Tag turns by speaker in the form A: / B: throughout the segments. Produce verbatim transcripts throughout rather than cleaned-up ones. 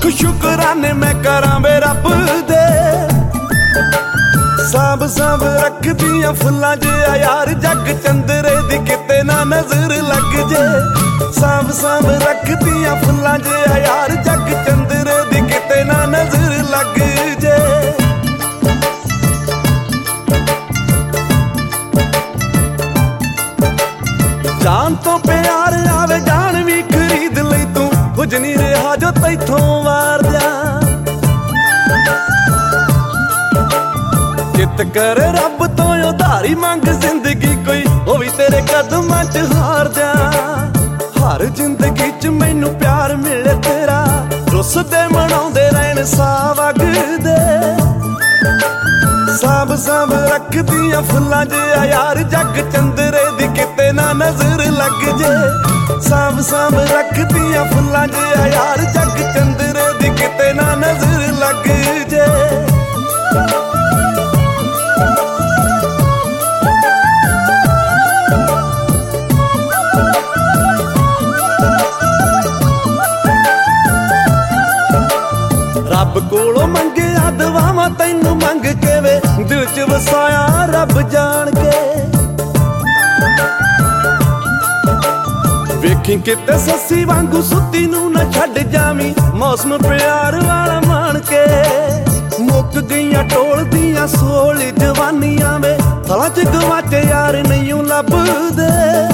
A: लख शुकराने मैं करा वे रब दे। सांभ सांभ रख दियां फुल्लां जिहा यार जग चंदरे दी किते ना नजर लग जे। सांभ सांभ रख दियां फुल्लां जिहा यार जग चंदरे दी किते ना नजर लग जे। जान तो प्यार आवे जान भी खरीद लई तू कुछ नहीं रहा जो तैथों वार दिया। चित कर रब तो उधारी मंग जिंदगी कोई वो भी तेरे कदमां च हार दिया। हर जिंदगी च मैनू प्यार मिले तेरा रुसदे मनाउंदे रहन साह वगदे। सांभ सांभ रख दियां फुल्लां जिहा यार जग चंदरे दी किते ना नजर लग जे। सांभ सांभ रख दियां फुल्लां जिहा यार जग चंदरे दी किते ना नजर लग जे। रब कोलों मंगिया दुआवां तैनू मंग के वे दिल च वसाया रब जान के। वेखी किते सस्सी वांगू सुत्ती नू ना छड्ड जावी मौसम प्यार वाला मान के। मुक गईयां टोल दियां सोल जवानियां वे थलां च गवाचे यार नहीं लभदे।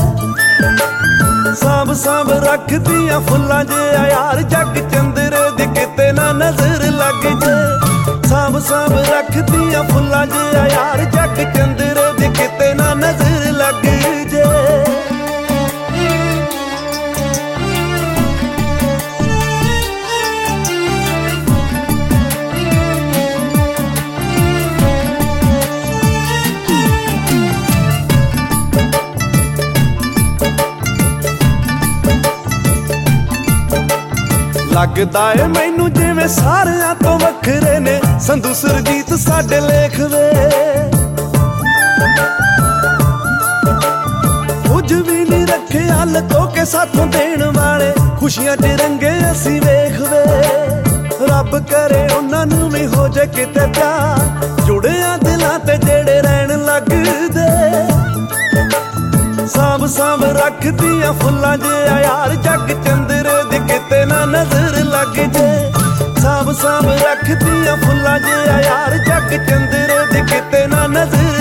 A: सांभ सांभ रख दियां फुल्लां जिहा यार जग चंदरे दी किते ना नजर लग जे। सांभ सांभ रख दियां फुल्लां जिहा यार जग चंदरे दी किते ना नजर लग जे। लगदा है मैनू जिवें सारियां तो वखरे ने संधू सुरजीत साडे लेख वे। कुछ भी नहीं रखे लको के साथों देण वाले खुशियां च रंगे असी वेख वे। रब करे उन्हां नूं भी हो जाए किते प्यार जुड़िया दिलां ते जेड़े रहन लगदे। सांभ सांभ रख दियां फुल्लां जिहा यार जग चंदरे दी किते ना नजर लग जे। सांभ सांभ रख दियां फुल्लां जिहा यार जग चंदरे दी किते ना नजर